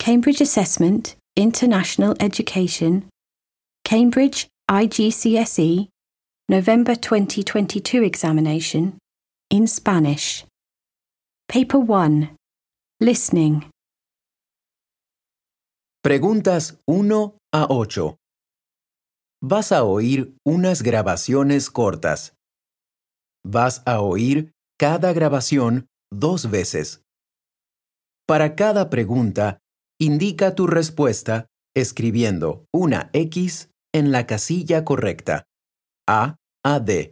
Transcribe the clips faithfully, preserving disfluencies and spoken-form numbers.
Cambridge Assessment, International Education, Cambridge I G C S E, November twenty twenty-two examination, in Spanish. Paper one. Listening. Preguntas uno a ocho. Vas a oír unas grabaciones cortas. Vas a oír cada grabación dos veces. Para cada pregunta, indica tu respuesta escribiendo una X en la casilla correcta, A a D.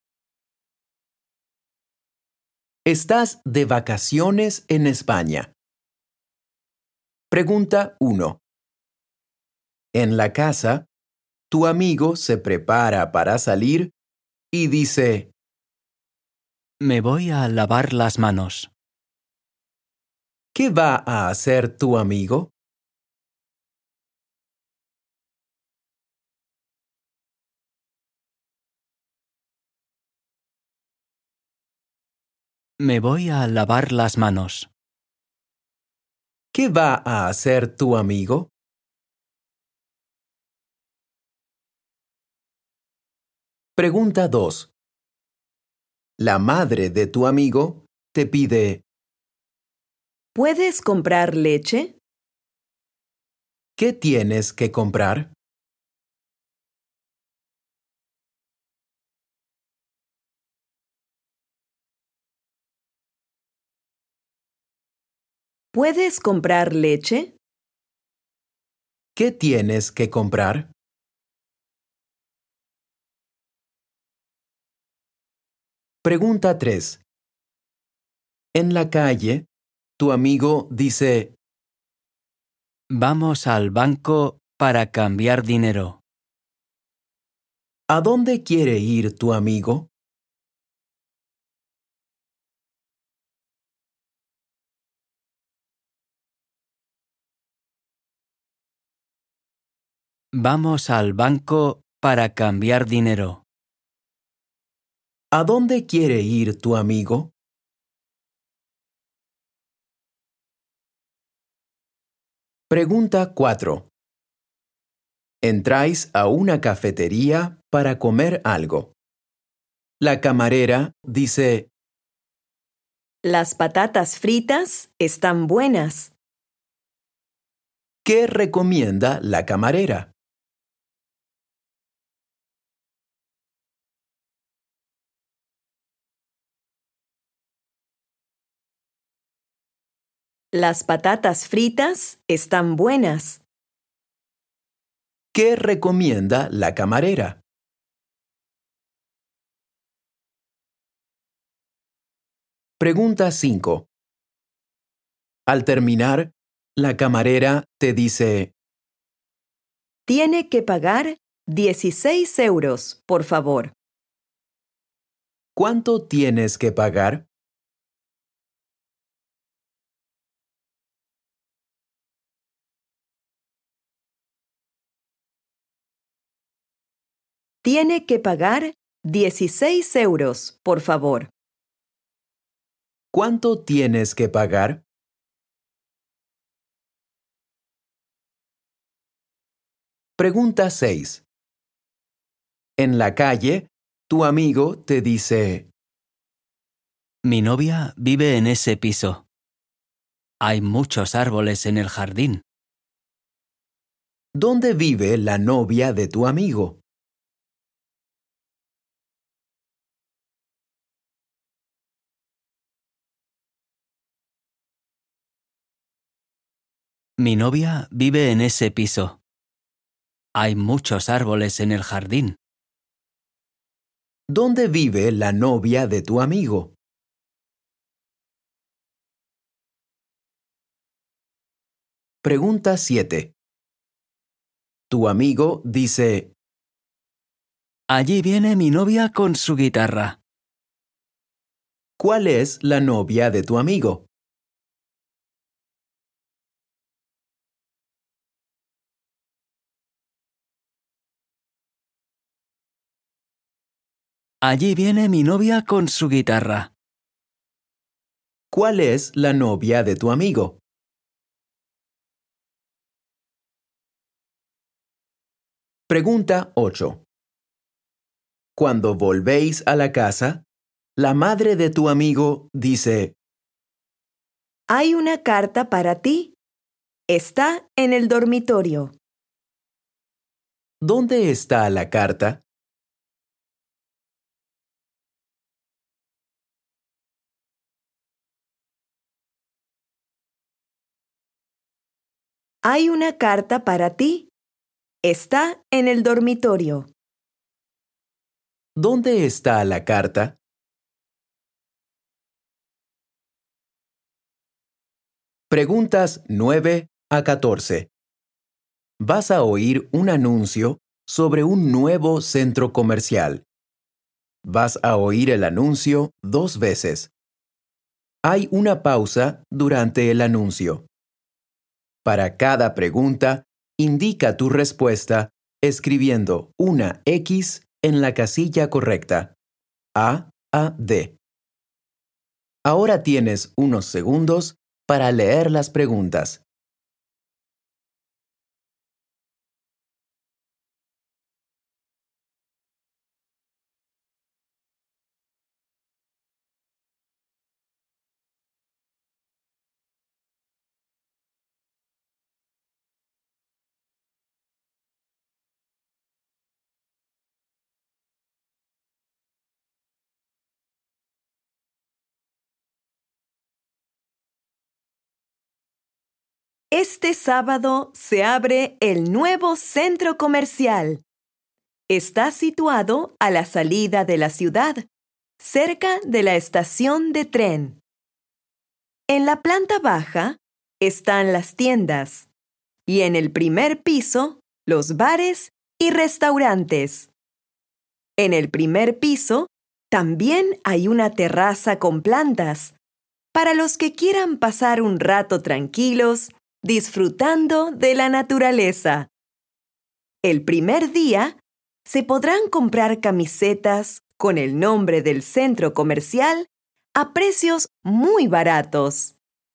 ¿Estás de vacaciones en España? Pregunta uno. En la casa, tu amigo se prepara para salir y dice: Me voy a lavar las manos. ¿Qué va a hacer tu amigo? Me voy a lavar las manos. ¿Qué va a hacer tu amigo? Pregunta dos. La madre de tu amigo te pide: ¿Puedes comprar leche? ¿qué tienes que comprar? ¿Puedes comprar leche? ¿Qué tienes que comprar? Pregunta tres. En la calle, tu amigo dice: Vamos al banco para cambiar dinero. ¿a dónde quiere ir tu amigo? Vamos al banco para cambiar dinero. ¿A dónde quiere ir tu amigo? Pregunta cuatro. Entráis a una cafetería para comer algo. La camarera dice: Las patatas fritas están buenas. ¿qué recomienda la camarera? Las patatas fritas están buenas. ¿Qué recomienda la camarera? Pregunta cinco. Al terminar, la camarera te dice: Tiene que pagar dieciséis euros, por favor. ¿cuánto tienes que pagar? Tiene que pagar dieciséis euros, por favor. ¿Cuánto tienes que pagar? Pregunta seis. En la calle, tu amigo te dice: Mi novia vive en ese piso. Hay muchos árboles en el jardín. ¿dónde vive la novia de tu amigo? Mi novia vive en ese piso. Hay muchos árboles en el jardín. ¿dónde vive la novia de tu amigo? Pregunta siete. Tu amigo dice: Allí viene mi novia con su guitarra. ¿cuál es la novia de tu amigo? Allí viene mi novia con su guitarra. ¿cuál es la novia de tu amigo? Pregunta ocho. Cuando volvéis a la casa, la madre de tu amigo dice: Hay una carta para ti. Está en el dormitorio. ¿Dónde está la carta? Hay una carta para ti. Está en el dormitorio. ¿Dónde está la carta? Preguntas nueve a catorce. Vas a oír un anuncio sobre un nuevo centro comercial. Vas a oír el anuncio dos veces. Hay una pausa durante el anuncio. Para cada pregunta, indica tu respuesta escribiendo una X en la casilla correcta. A a D. Ahora tienes unos segundos para leer las preguntas. Este sábado se abre el nuevo centro comercial. Está situado a la salida de la ciudad, cerca de la estación de tren. En la planta baja están las tiendas y en el primer piso los bares y restaurantes. En el primer piso también hay una terraza con plantas para los que quieran pasar un rato tranquilos disfrutando de la naturaleza. El primer día se podrán comprar camisetas con el nombre del centro comercial a precios muy baratos.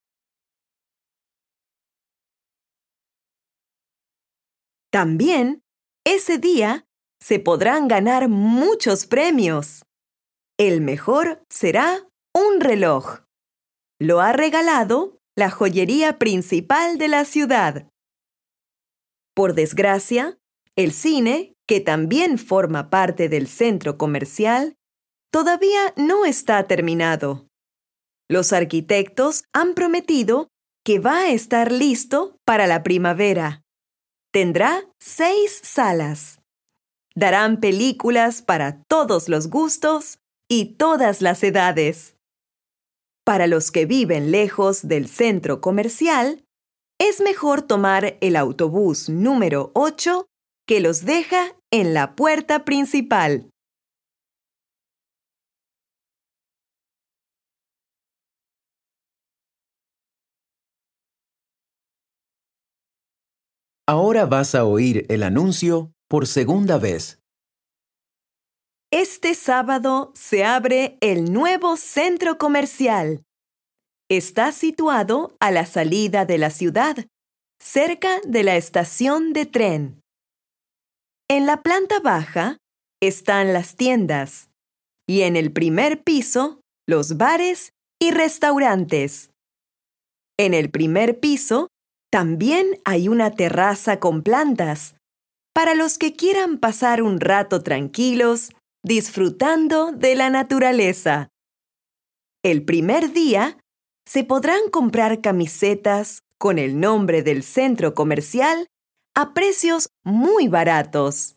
También, ese día, se podrán ganar muchos premios. El mejor será un reloj. Lo ha regalado la joyería principal de la ciudad. Por desgracia, el cine, que también forma parte del centro comercial, todavía no está terminado. Los arquitectos han prometido que va a estar listo para la primavera. Tendrá seis salas. Darán películas para todos los gustos y todas las edades. Para los que viven lejos del centro comercial, es mejor tomar el autobús número ocho que los deja en la puerta principal. Ahora vas a oír el anuncio por segunda vez. Este sábado se abre el nuevo centro comercial. Está situado a la salida de la ciudad, cerca de la estación de tren. En la planta baja están las tiendas y en el primer piso los bares y restaurantes. En el primer piso también hay una terraza con plantas para los que quieran pasar un rato tranquilos disfrutando de la naturaleza. El primer día se podrán comprar camisetas con el nombre del centro comercial a precios muy baratos.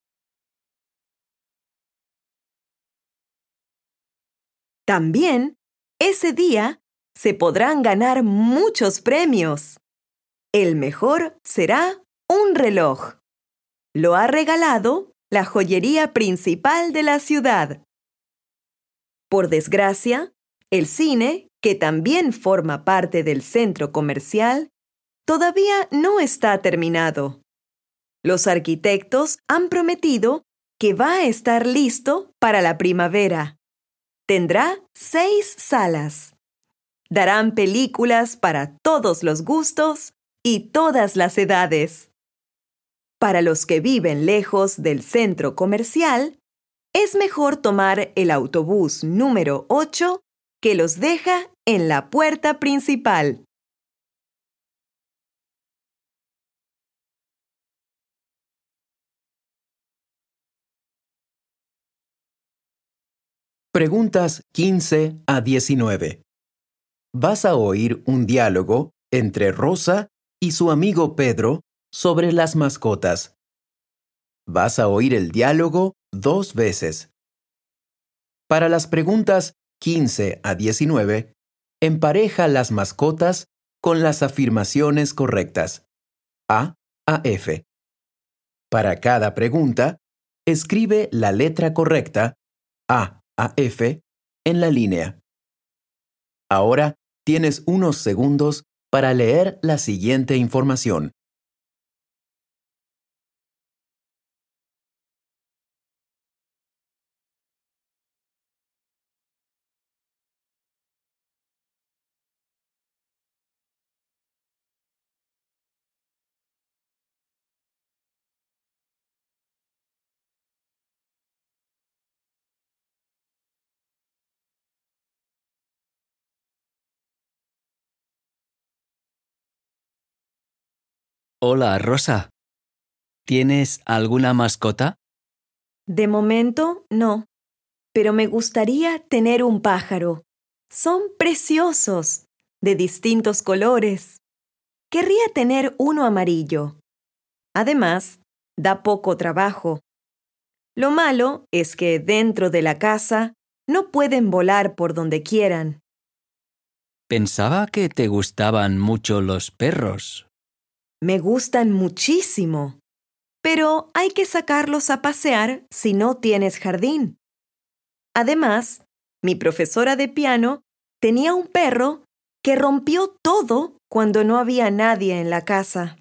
También, ese día, se podrán ganar muchos premios. El mejor será un reloj. Lo ha regalado la joyería principal de la ciudad. Por desgracia, el cine, que también forma parte del centro comercial, todavía no está terminado. Los arquitectos han prometido que va a estar listo para la primavera. Tendrá seis salas. Darán películas para todos los gustos y todas las edades. Para los que viven lejos del centro comercial, es mejor tomar el autobús número ocho que los deja en la puerta principal. Preguntas quince a diecinueve. Vas a oír un diálogo entre Rosa y su amigo Pedro sobre las mascotas. Vas a oír el diálogo dos veces. Para las preguntas quince a diecinueve, empareja las mascotas con las afirmaciones correctas, A a F. Para cada pregunta, escribe la letra correcta, A a F, en la línea. Ahora tienes unos segundos para leer la siguiente información. Hola, Rosa. ¿Tienes alguna mascota? De momento, no, pero me gustaría tener un pájaro. Son preciosos, de distintos colores. Querría tener uno amarillo. Además, da poco trabajo. Lo malo es que dentro de la casa no pueden volar por donde quieran. Pensaba que te gustaban mucho los perros. Me gustan muchísimo, pero hay que sacarlos a pasear si no tienes jardín. Además, mi profesora de piano tenía un perro que rompió todo cuando no había nadie en la casa.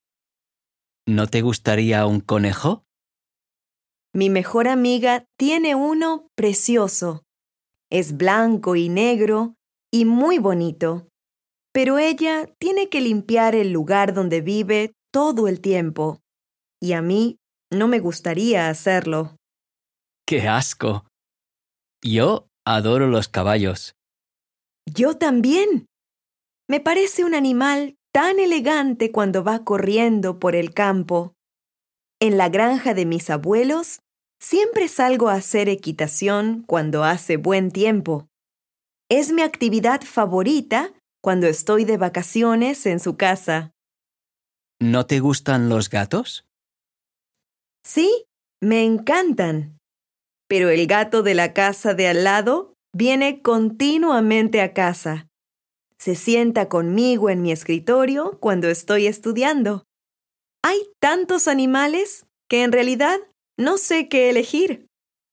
¿No te gustaría un conejo? Mi mejor amiga tiene uno precioso. Es blanco y negro y muy bonito. Pero ella tiene que limpiar el lugar donde vive todo el tiempo. Y a mí no me gustaría hacerlo. ¡Qué asco! Yo adoro los caballos. Yo también. Me parece un animal tan elegante cuando va corriendo por el campo. En la granja de mis abuelos, siempre salgo a hacer equitación cuando hace buen tiempo. Es mi actividad favorita cuando estoy de vacaciones en su casa. ¿No te gustan los gatos? Sí, me encantan. Pero el gato de la casa de al lado viene continuamente a casa. Se sienta conmigo en mi escritorio cuando estoy estudiando. Hay tantos animales que en realidad no sé qué elegir.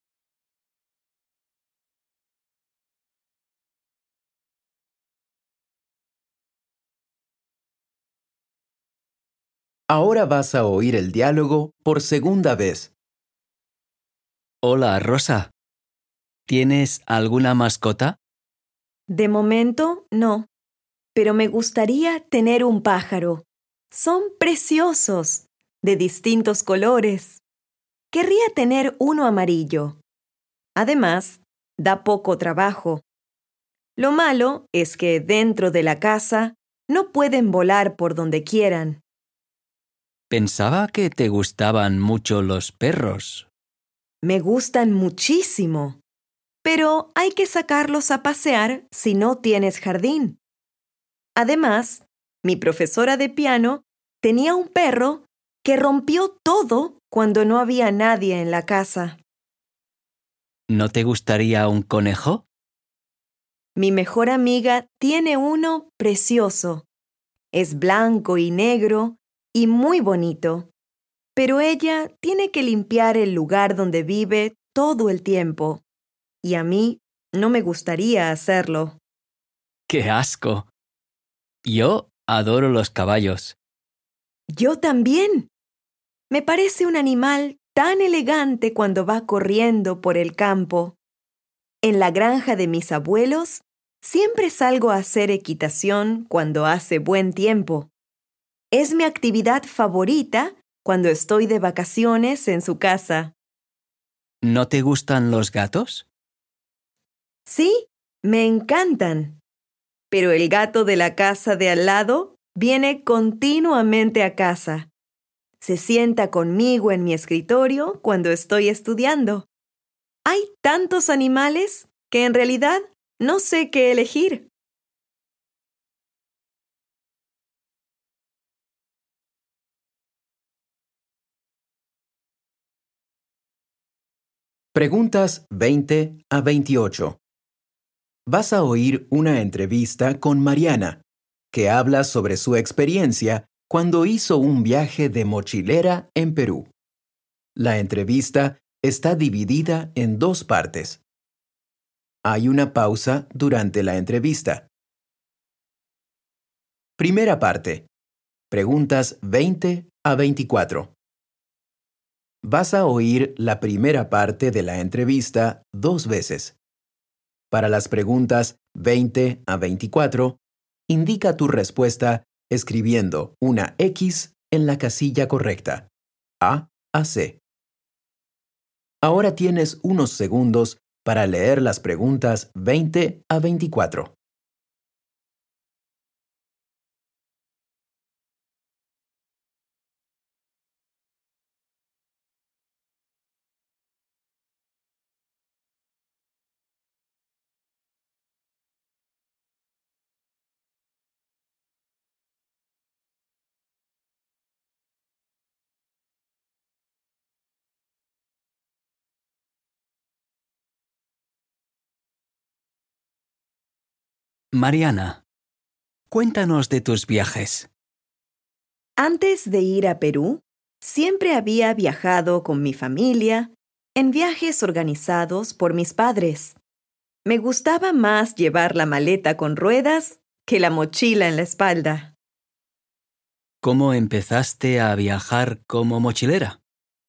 Ahora vas a oír el diálogo por segunda vez. Hola, Rosa. ¿Tienes alguna mascota? De momento, no. Pero me gustaría tener un pájaro. Son preciosos, de distintos colores. Querría tener uno amarillo. Además, da poco trabajo. Lo malo es que dentro de la casa no pueden volar por donde quieran. Pensaba que te gustaban mucho los perros. Me gustan muchísimo, pero hay que sacarlos a pasear si no tienes jardín. Además, mi profesora de piano tenía un perro que rompió todo cuando no había nadie en la casa. ¿No te gustaría un conejo? Mi mejor amiga tiene uno precioso. Es blanco y negro y muy bonito. Pero ella tiene que limpiar el lugar donde vive todo el tiempo. Y a mí no me gustaría hacerlo. ¡Qué asco! Yo adoro los caballos. Yo también. Me parece un animal tan elegante cuando va corriendo por el campo. En la granja de mis abuelos, siempre salgo a hacer equitación cuando hace buen tiempo. Es mi actividad favorita cuando estoy de vacaciones en su casa. ¿No te gustan los gatos? Sí, me encantan. Pero el gato de la casa de al lado viene continuamente a casa. Se sienta conmigo en mi escritorio cuando estoy estudiando. Hay tantos animales que en realidad no sé qué elegir. Preguntas veinte a veintiocho. Vas a oír una entrevista con Mariana, que habla sobre su experiencia cuando hizo un viaje de mochilera en Perú. La entrevista está dividida en dos partes. Hay una pausa durante la entrevista. Primera parte. Preguntas veinte a veinticuatro. Vas a oír la primera parte de la entrevista dos veces. Para las preguntas veinte a veinticuatro, indica tu respuesta escribiendo una X en la casilla correcta, A a C. Ahora tienes unos segundos para leer las preguntas veinte a veinticuatro. Mariana, cuéntanos de tus viajes. Antes de ir a Perú, siempre había viajado con mi familia en viajes organizados por mis padres. Me gustaba más llevar la maleta con ruedas que la mochila en la espalda. ¿Cómo empezaste a viajar como mochilera?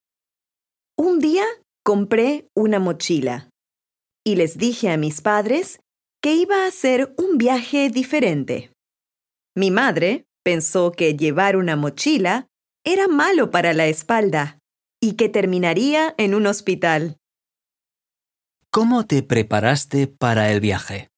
Un día compré una mochila y les dije a mis padres que iba a hacer un viaje diferente. Mi madre pensó que llevar una mochila era malo para la espalda y que terminaría en un hospital. ¿Cómo te preparaste para el viaje?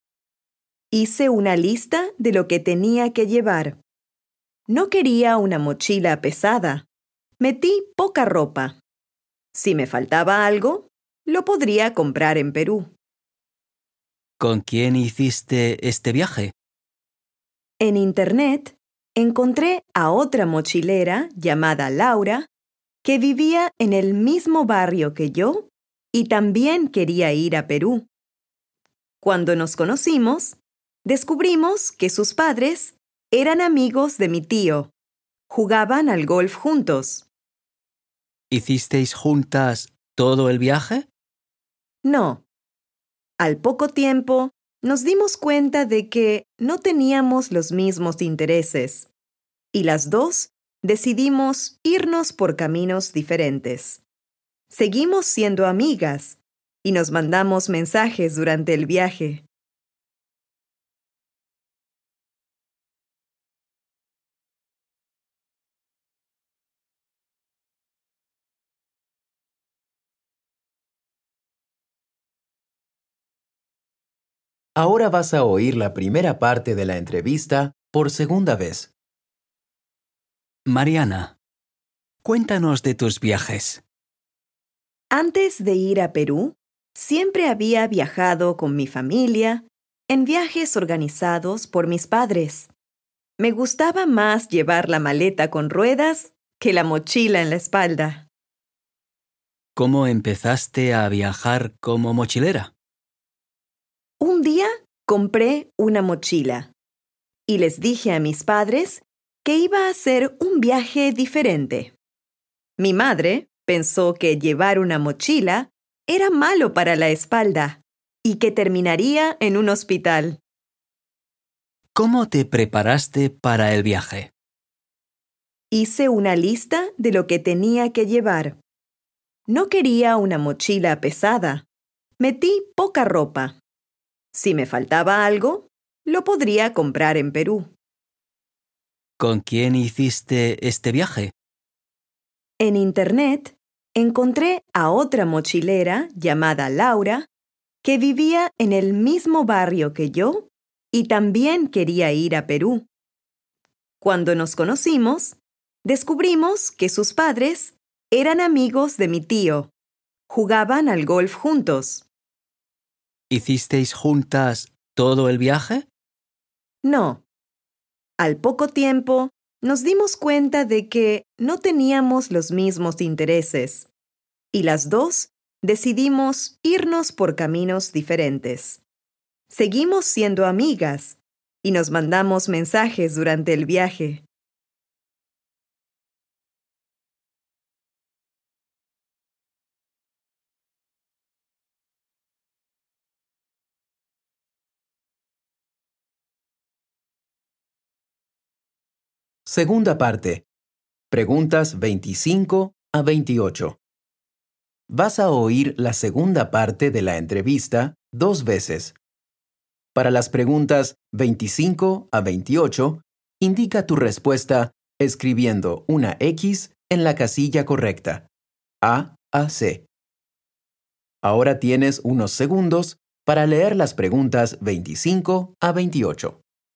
Hice una lista de lo que tenía que llevar. No quería una mochila pesada. Metí poca ropa. Si me faltaba algo, lo podría comprar en Perú. ¿Con quién hiciste este viaje? En Internet encontré a otra mochilera llamada Laura que vivía en el mismo barrio que yo y también quería ir a Perú. Cuando nos conocimos, descubrimos que sus padres eran amigos de mi tío. Jugaban al golf juntos. ¿Hicisteis juntas todo el viaje? No. Al poco tiempo, nos dimos cuenta de que no teníamos los mismos intereses, y las dos decidimos irnos por caminos diferentes. Seguimos siendo amigas y nos mandamos mensajes durante el viaje. Ahora vas a oír la primera parte de la entrevista por segunda vez. Mariana, cuéntanos de tus viajes. Antes de ir a Perú, siempre había viajado con mi familia en viajes organizados por mis padres. Me gustaba más llevar la maleta con ruedas que la mochila en la espalda. ¿Cómo empezaste a viajar como mochilera? Un día compré una mochila y les dije a mis padres que iba a hacer un viaje diferente. Mi madre pensó que llevar una mochila era malo para la espalda y que terminaría en un hospital. ¿Cómo te preparaste para el viaje? Hice una lista de lo que tenía que llevar. No quería una mochila pesada. Metí poca ropa. Si me faltaba algo, lo podría comprar en Perú. ¿Con quién hiciste este viaje? En Internet encontré a otra mochilera llamada Laura que vivía en el mismo barrio que yo y también quería ir a Perú. Cuando nos conocimos, descubrimos que sus padres eran amigos de mi tío. Jugaban al golf juntos. ¿Hicisteis juntas todo el viaje? No. Al poco tiempo, nos dimos cuenta de que no teníamos los mismos intereses, y las dos decidimos irnos por caminos diferentes. Seguimos siendo amigas y nos mandamos mensajes durante el viaje. Segunda parte. Preguntas veinticinco a veintiocho. Vas a oír la segunda parte de la entrevista dos veces. Para las preguntas veinticinco a veintiocho, indica tu respuesta escribiendo una X en la casilla correcta, A a C. Ahora tienes unos segundos para leer las preguntas veinticinco a veintiocho.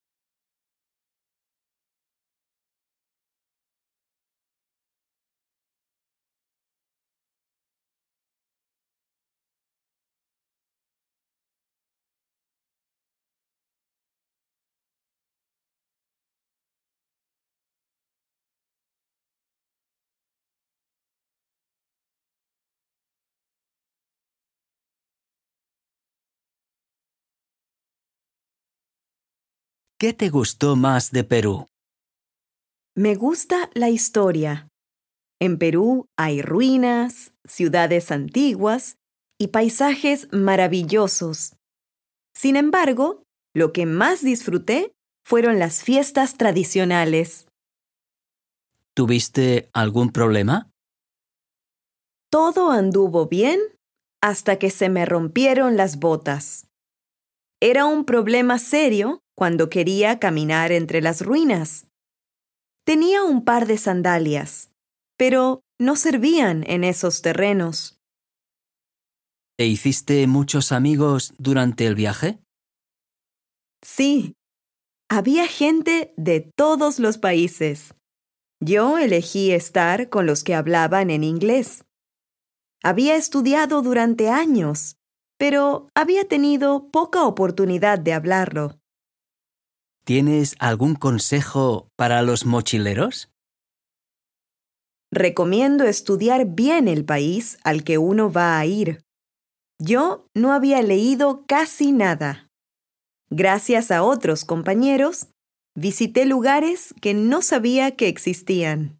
¿Qué te gustó más de Perú? Me gusta la historia. En Perú hay ruinas, ciudades antiguas y paisajes maravillosos. Sin embargo, lo que más disfruté fueron las fiestas tradicionales. ¿Tuviste algún problema? Todo anduvo bien hasta que se me rompieron las botas. Era un problema serio cuando quería caminar entre las ruinas. Tenía un par de sandalias, pero no servían en esos terrenos. ¿Te hiciste muchos amigos durante el viaje? Sí, había gente de todos los países. Yo elegí estar con los que hablaban en inglés. Había estudiado durante años, pero había tenido poca oportunidad de hablarlo. ¿Tienes algún consejo para los mochileros? Recomiendo estudiar bien el país al que uno va a ir. Yo no había leído casi nada. Gracias a otros compañeros, visité lugares que no sabía que existían.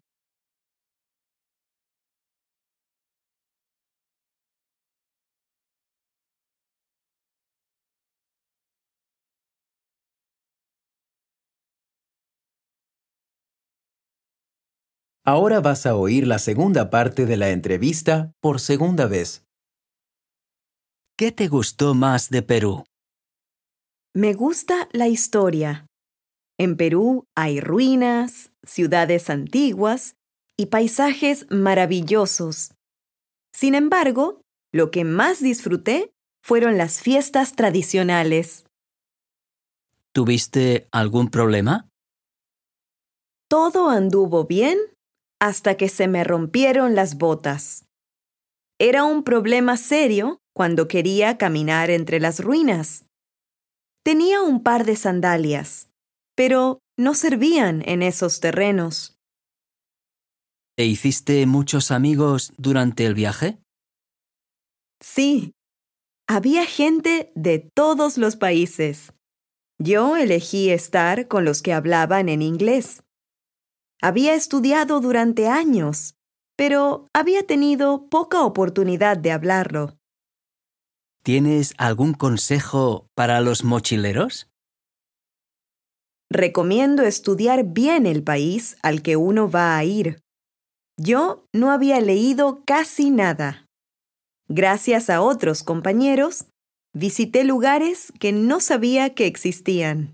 Ahora vas a oír la segunda parte de la entrevista por segunda vez. ¿Qué te gustó más de Perú? Me gusta la historia. En Perú hay ruinas, ciudades antiguas y paisajes maravillosos. Sin embargo, lo que más disfruté fueron las fiestas tradicionales. ¿Tuviste algún problema? Todo anduvo bien hasta que se me rompieron las botas. Era un problema serio cuando quería caminar entre las ruinas. Tenía un par de sandalias, pero no servían en esos terrenos. ¿Te hiciste muchos amigos durante el viaje? Sí, había gente de todos los países. Yo elegí estar con los que hablaban en inglés. Había estudiado durante años, pero había tenido poca oportunidad de hablarlo. ¿Tienes algún consejo para los mochileros? Recomiendo estudiar bien el país al que uno va a ir. Yo no había leído casi nada. Gracias a otros compañeros, visité lugares que no sabía que existían.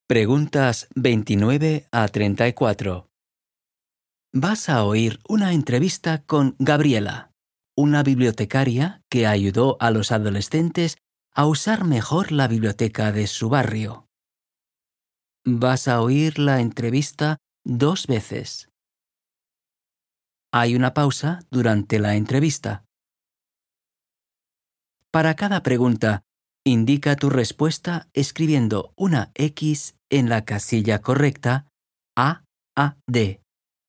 Preguntas veintinueve a treinta y cuatro. Vas a oír una entrevista con Gabriela, una bibliotecaria que ayudó a los adolescentes a usar mejor la biblioteca de su barrio. Vas a oír la entrevista dos veces. Hay una pausa durante la entrevista. Para cada pregunta, indica tu respuesta escribiendo una X en la casilla correcta A A D.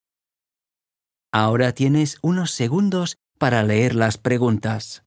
Ahora tienes unos segundos para leer las preguntas.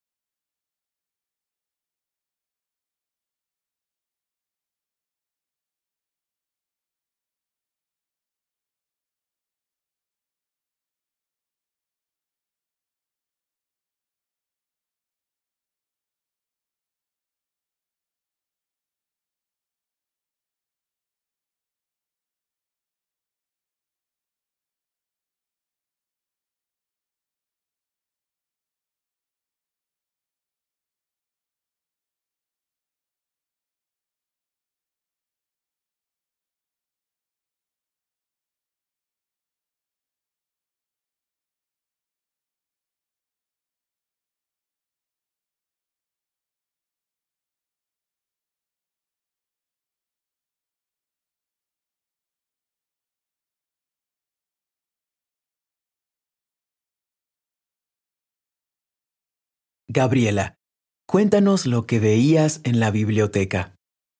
Gabriela, cuéntanos lo que veías en la biblioteca.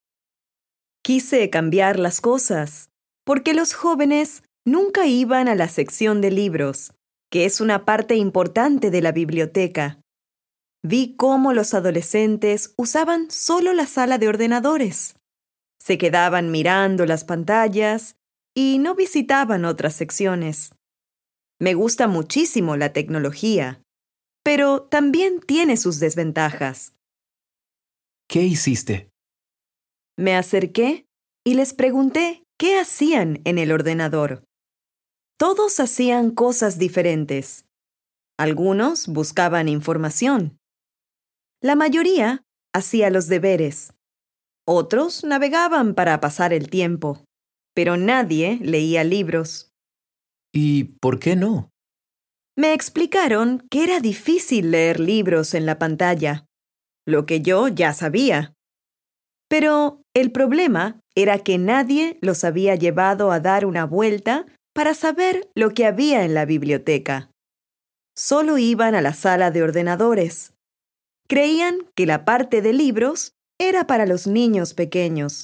Quise cambiar las cosas, porque los jóvenes nunca iban a la sección de libros, que es una parte importante de la biblioteca. Vi cómo los adolescentes usaban solo la sala de ordenadores. Se quedaban mirando las pantallas y no visitaban otras secciones. Me gusta muchísimo la tecnología, pero también tiene sus desventajas. ¿Qué hiciste? Me acerqué y les pregunté qué hacían en el ordenador. Todos hacían cosas diferentes. Algunos buscaban información. La mayoría hacía los deberes. Otros navegaban para pasar el tiempo, pero nadie leía libros. ¿Y por qué no? Me explicaron que era difícil leer libros en la pantalla, lo que yo ya sabía. Pero el problema era que nadie los había llevado a dar una vuelta para saber lo que había en la biblioteca. Solo iban a la sala de ordenadores. Creían que la parte de libros era para los niños pequeños.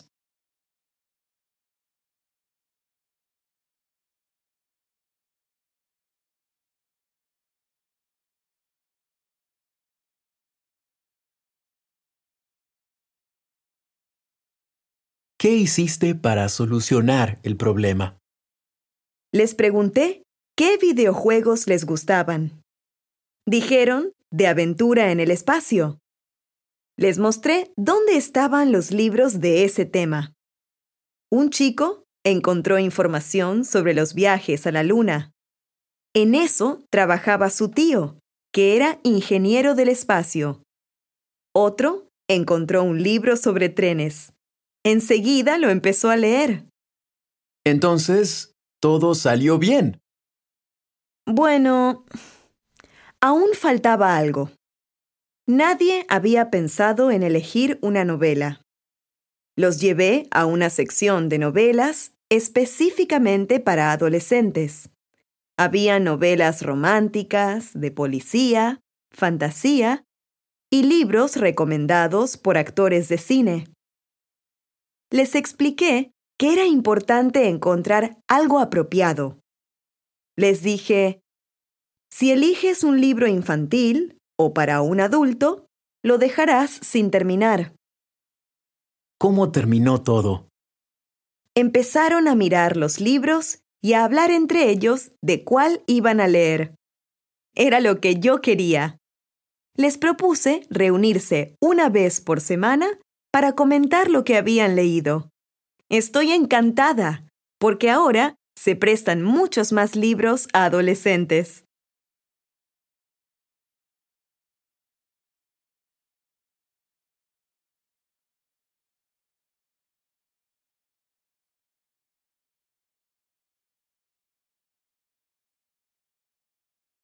¿Qué hiciste para solucionar el problema? Les pregunté qué videojuegos les gustaban. Dijeron de aventura en el espacio. Les mostré dónde estaban los libros de ese tema. Un chico encontró información sobre los viajes a la luna. En eso trabajaba su tío, que era ingeniero del espacio. Otro encontró un libro sobre trenes. Enseguida lo empezó a leer. Entonces, todo salió bien. Bueno, aún faltaba algo. Nadie había pensado en elegir una novela. Los llevé a una sección de novelas específicamente para adolescentes. Había novelas románticas, de policía, fantasía y libros recomendados por actores de cine. Les expliqué que era importante encontrar algo apropiado. Les dije, si eliges un libro infantil o para un adulto, lo dejarás sin terminar. ¿Cómo terminó todo? Empezaron a mirar los libros y a hablar entre ellos de cuál iban a leer. Era lo que yo quería. Les propuse reunirse una vez por semana para comentar lo que habían leído. Estoy encantada, porque ahora se prestan muchos más libros a adolescentes.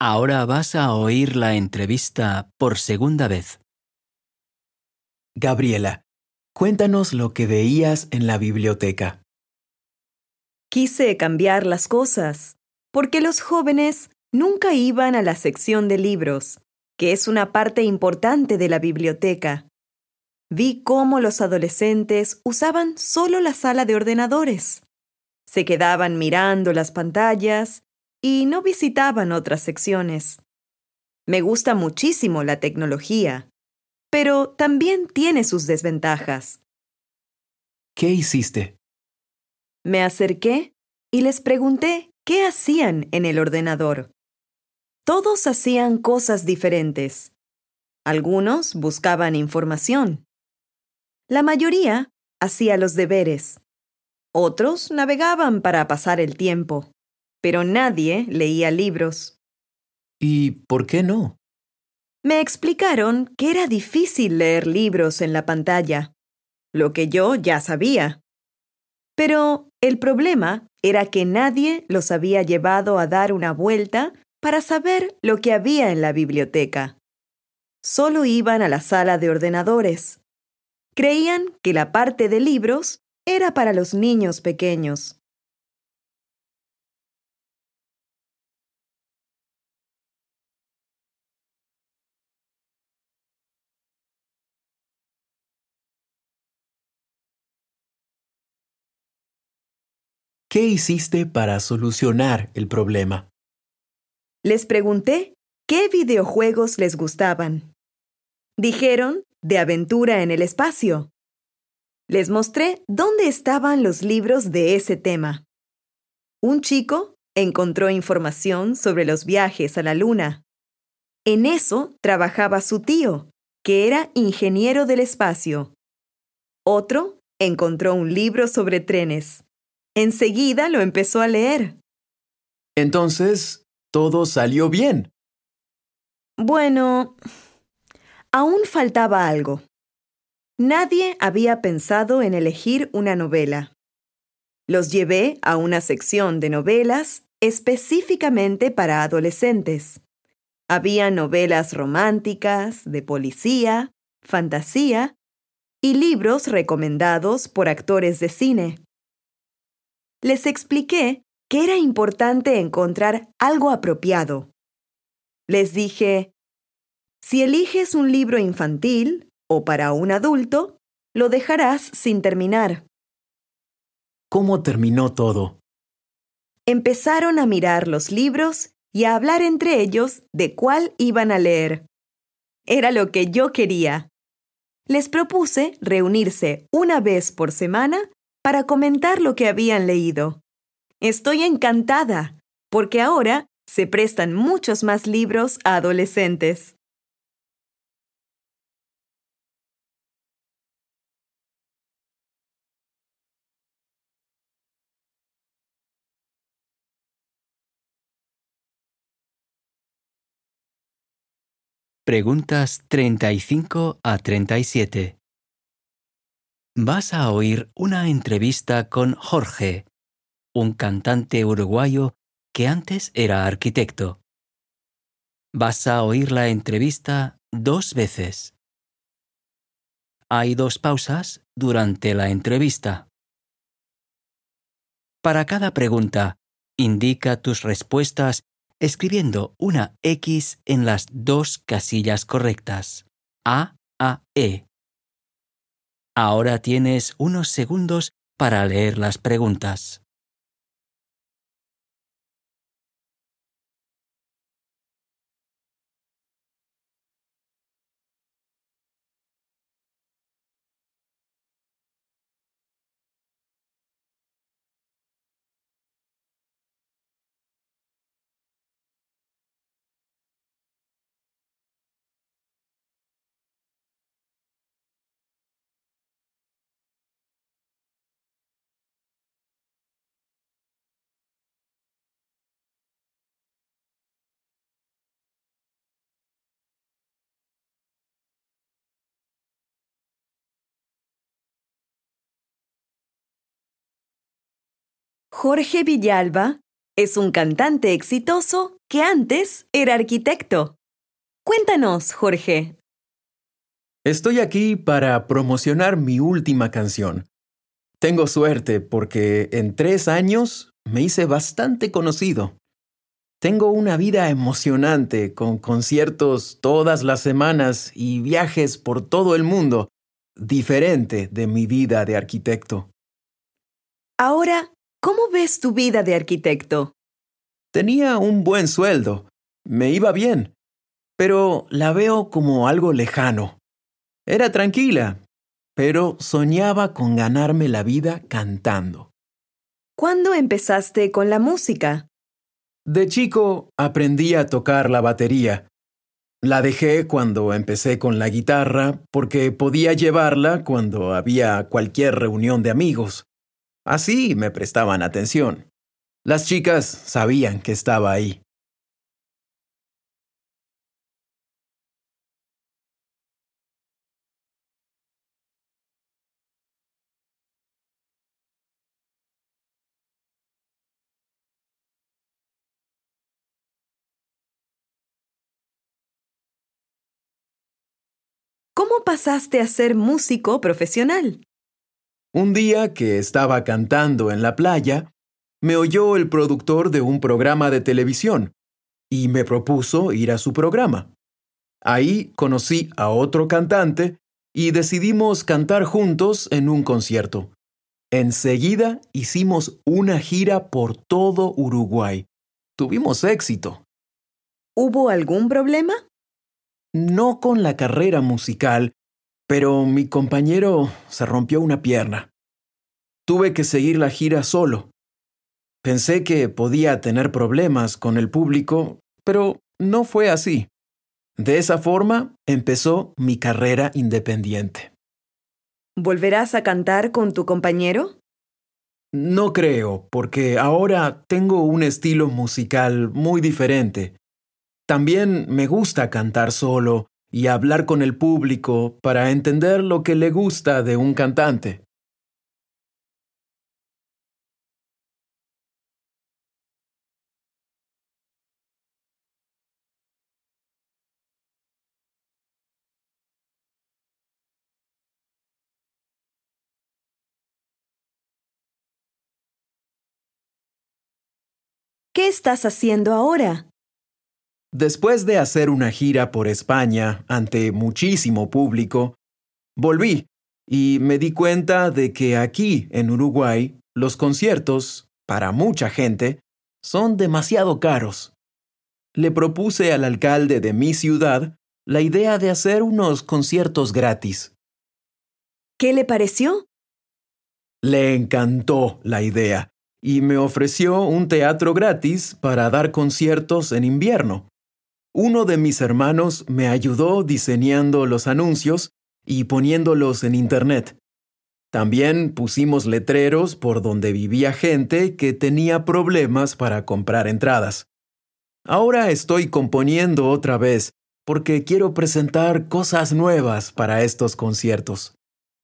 Ahora vas a oír la entrevista por segunda vez. Gabriela, cuéntanos lo que veías en la biblioteca. Quise cambiar las cosas, porque los jóvenes nunca iban a la sección de libros, que es una parte importante de la biblioteca. Vi cómo los adolescentes usaban solo la sala de ordenadores. Se quedaban mirando las pantallas y no visitaban otras secciones. Me gusta muchísimo la tecnología, pero también tiene sus desventajas. ¿Qué hiciste? Me acerqué y les pregunté qué hacían en el ordenador. Todos hacían cosas diferentes. Algunos buscaban información. La mayoría hacía los deberes. Otros navegaban para pasar el tiempo, pero nadie leía libros. ¿Y por qué no? Me explicaron que era difícil leer libros en la pantalla, lo que yo ya sabía. Pero el problema era que nadie los había llevado a dar una vuelta para saber lo que había en la biblioteca. Solo iban a la sala de ordenadores. Creían que la parte de libros era para los niños pequeños. ¿Qué hiciste para solucionar el problema? Les pregunté qué videojuegos les gustaban. Dijeron de aventura en el espacio. Les mostré dónde estaban los libros de ese tema. Un chico encontró información sobre los viajes a la Luna. En eso trabajaba su tío, que era ingeniero del espacio. Otro encontró un libro sobre trenes. Enseguida lo empezó a leer. Entonces, todo salió bien. Bueno, aún faltaba algo. Nadie había pensado en elegir una novela. Los llevé a una sección de novelas específicamente para adolescentes. Había novelas románticas, de policía, fantasía y libros recomendados por actores de cine. Les expliqué que era importante encontrar algo apropiado. Les dije, si eliges un libro infantil o para un adulto, lo dejarás sin terminar. ¿Cómo terminó todo? Empezaron a mirar los libros y a hablar entre ellos de cuál iban a leer. Era lo que yo quería. Les propuse reunirse una vez por semana para comentar lo que habían leído. Estoy encantada, porque ahora se prestan muchos más libros a adolescentes. Preguntas treinta y cinco a treinta y siete. Vas a oír una entrevista con Jorge, un cantante uruguayo que antes era arquitecto. Vas a oír la entrevista dos veces. Hay dos pausas durante la entrevista. Para cada pregunta, indica tus respuestas escribiendo una X en las dos casillas correctas, A a E. Ahora tienes unos segundos para leer las preguntas. Jorge Villalba es un cantante exitoso que antes era arquitecto. Cuéntanos, Jorge. Estoy aquí para promocionar mi última canción. Tengo suerte porque en tres años me hice bastante conocido. Tengo una vida emocionante con conciertos todas las semanas y viajes por todo el mundo, diferente de mi vida de arquitecto. Ahora, ¿cómo ves tu vida de arquitecto? Tenía un buen sueldo, me iba bien, pero la veo como algo lejano. Era tranquila, pero soñaba con ganarme la vida cantando. ¿Cuándo empezaste con la música? De chico aprendí a tocar la batería. La dejé cuando empecé con la guitarra porque podía llevarla cuando había cualquier reunión de amigos. Así me prestaban atención. Las chicas sabían que estaba ahí. ¿Cómo pasaste a ser músico profesional? Un día que estaba cantando en la playa, me oyó el productor de un programa de televisión y me propuso ir a su programa. Ahí conocí a otro cantante y decidimos cantar juntos en un concierto. Enseguida hicimos una gira por todo Uruguay. Tuvimos éxito. ¿Hubo algún problema? No con la carrera musical, pero mi compañero se rompió una pierna. Tuve que seguir la gira solo. Pensé que podía tener problemas con el público, pero no fue así. De esa forma empezó mi carrera independiente. ¿Volverás a cantar con tu compañero? No creo, porque ahora tengo un estilo musical muy diferente. También me gusta cantar solo y hablar con el público para entender lo que le gusta de un cantante. ¿Qué estás haciendo ahora? Después de hacer una gira por España ante muchísimo público, volví y me di cuenta de que aquí, en Uruguay, los conciertos, para mucha gente, son demasiado caros. Le propuse al alcalde de mi ciudad la idea de hacer unos conciertos gratis. ¿Qué le pareció? Le encantó la idea y me ofreció un teatro gratis para dar conciertos en invierno. Uno de mis hermanos me ayudó diseñando los anuncios y poniéndolos en internet. También pusimos letreros por donde vivía gente que tenía problemas para comprar entradas. Ahora estoy componiendo otra vez porque quiero presentar cosas nuevas para estos conciertos.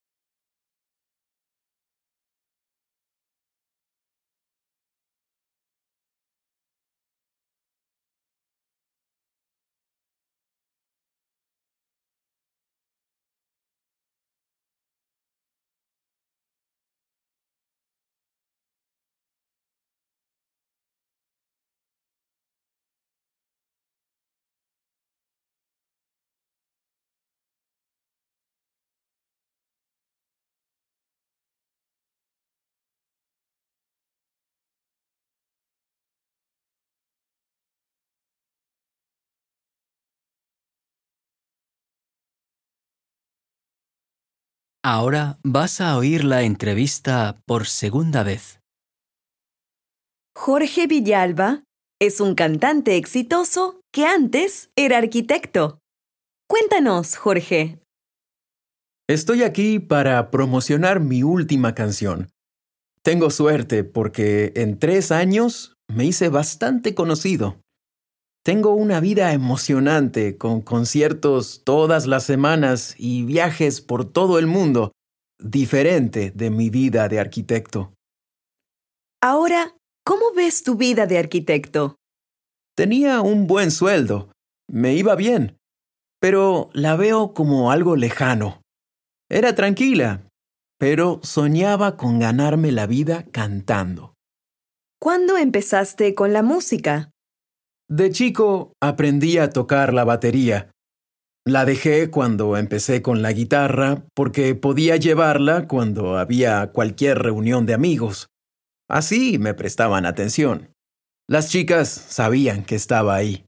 Ahora vas a oír la entrevista por segunda vez. Jorge Villalba es un cantante exitoso que antes era arquitecto. Cuéntanos, Jorge. Estoy aquí para promocionar mi última canción. Tengo suerte porque en tres años me hice bastante conocido. Tengo una vida emocionante con conciertos todas las semanas y viajes por todo el mundo, diferente de mi vida de arquitecto. Ahora, ¿Cómo ves tu vida de arquitecto? Tenía un buen sueldo, me iba bien, pero la veo como algo lejano. Era tranquila, pero soñaba con ganarme la vida cantando. ¿Cuándo empezaste con la música? De chico aprendí a tocar la batería. La dejé cuando empecé con la guitarra porque podía llevarla cuando había cualquier reunión de amigos. Así me prestaban atención. Las chicas sabían que estaba ahí.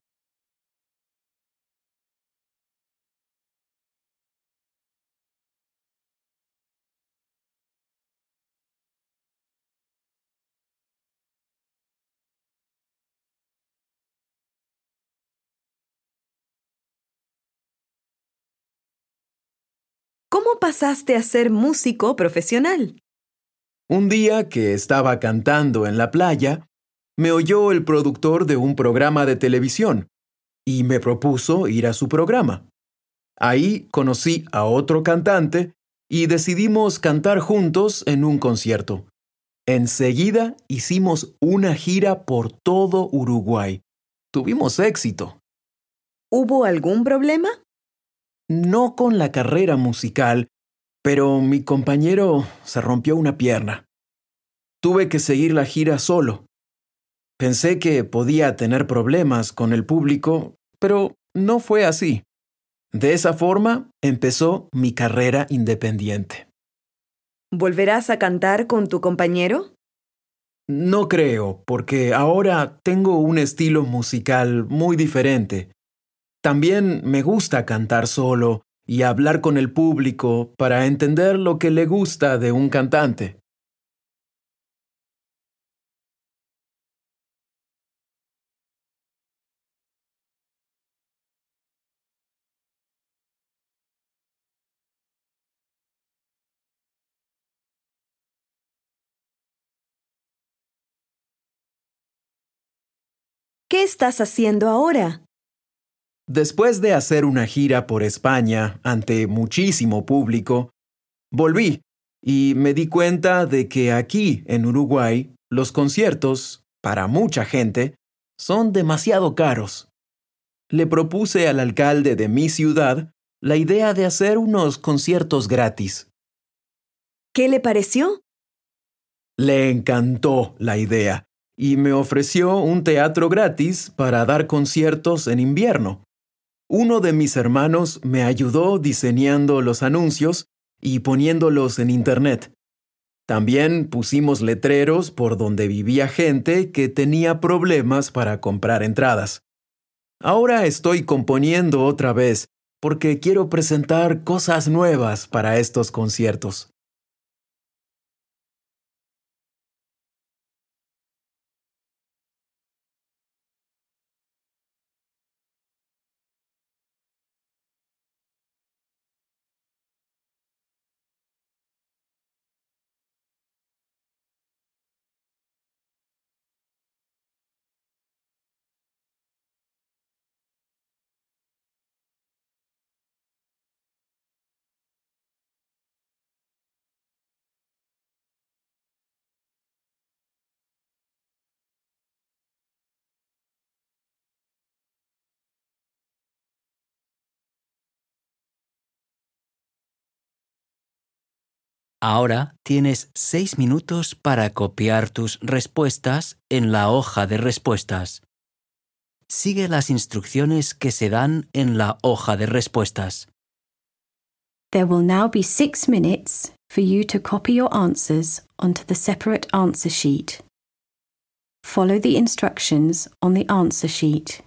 ¿Cómo pasaste a ser músico profesional? Un día que estaba cantando en la playa, me oyó el productor de un programa de televisión y me propuso ir a su programa. Ahí conocí a otro cantante y decidimos cantar juntos en un concierto. Enseguida hicimos una gira por todo Uruguay. Tuvimos éxito. ¿Hubo algún problema? No con la carrera musical, pero mi compañero se rompió una pierna. Tuve que seguir la gira solo. Pensé que podía tener problemas con el público, pero no fue así. De esa forma empezó mi carrera independiente. ¿Volverás a cantar con tu compañero? No creo, porque ahora tengo un estilo musical muy diferente. También me gusta cantar solo y hablar con el público para entender lo que le gusta de un cantante. ¿Qué estás haciendo ahora? Después de hacer una gira por España ante muchísimo público, volví y me di cuenta de que aquí, en Uruguay, los conciertos, para mucha gente, son demasiado caros. Le propuse al alcalde de mi ciudad la idea de hacer unos conciertos gratis. ¿Qué le pareció? Le encantó la idea y me ofreció un teatro gratis para dar conciertos en invierno. Uno de mis hermanos me ayudó diseñando los anuncios y poniéndolos en internet. También pusimos letreros por donde vivía gente que tenía problemas para comprar entradas. Ahora estoy componiendo otra vez porque quiero presentar cosas nuevas para estos conciertos. Ahora tienes seis minutos para copiar tus respuestas en la hoja de respuestas. Sigue las instrucciones que se dan en la hoja de respuestas. There will now be six minutes for you to copy your answers onto the separate answer sheet. Follow the instructions on the answer sheet.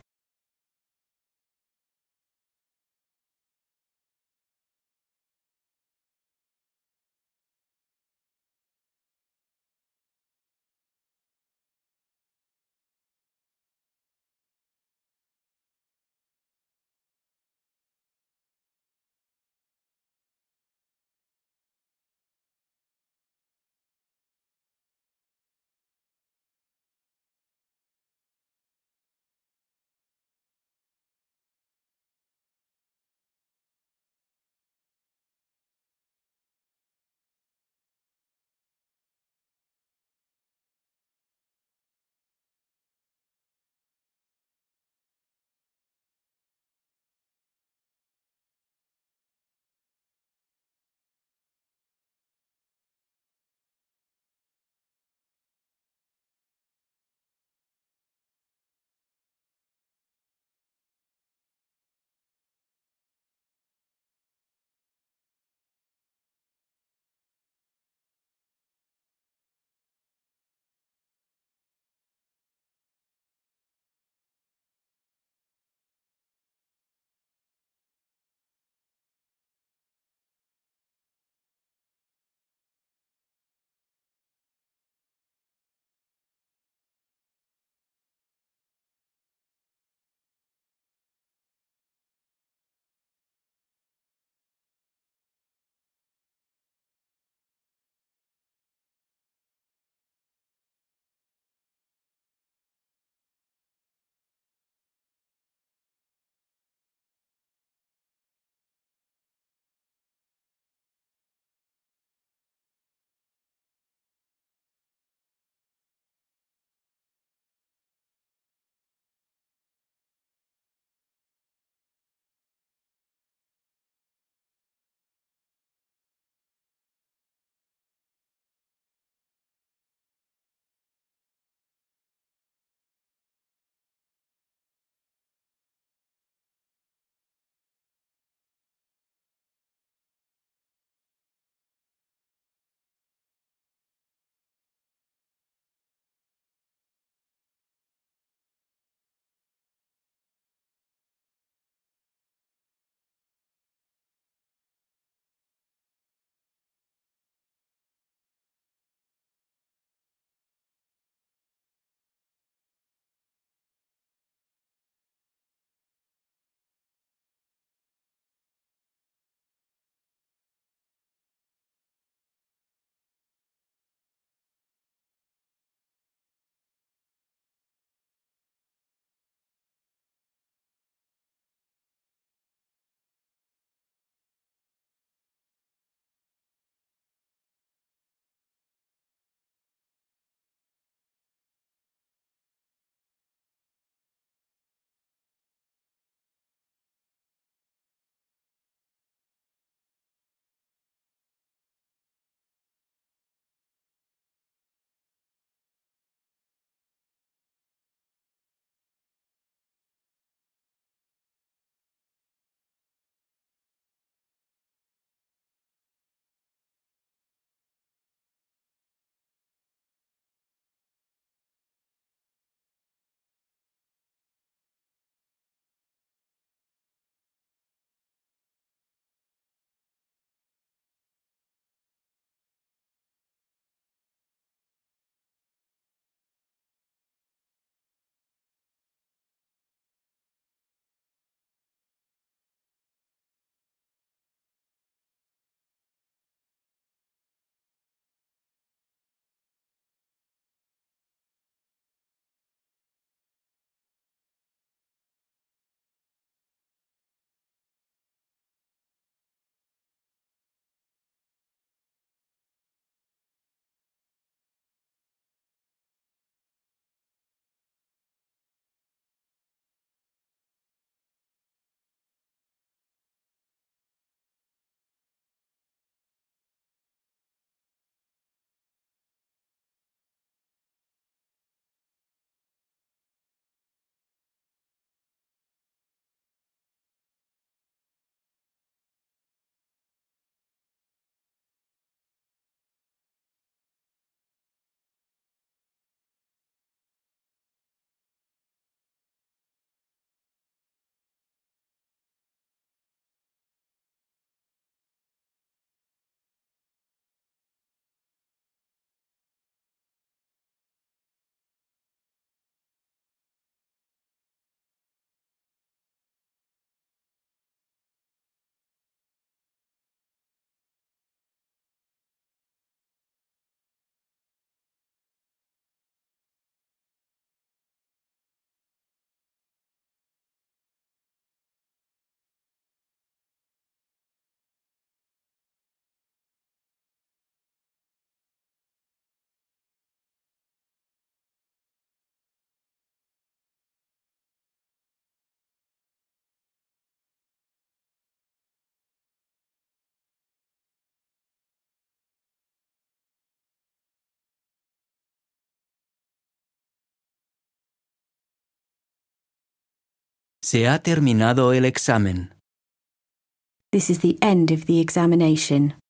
Se ha terminado el examen. This is the end of the examination.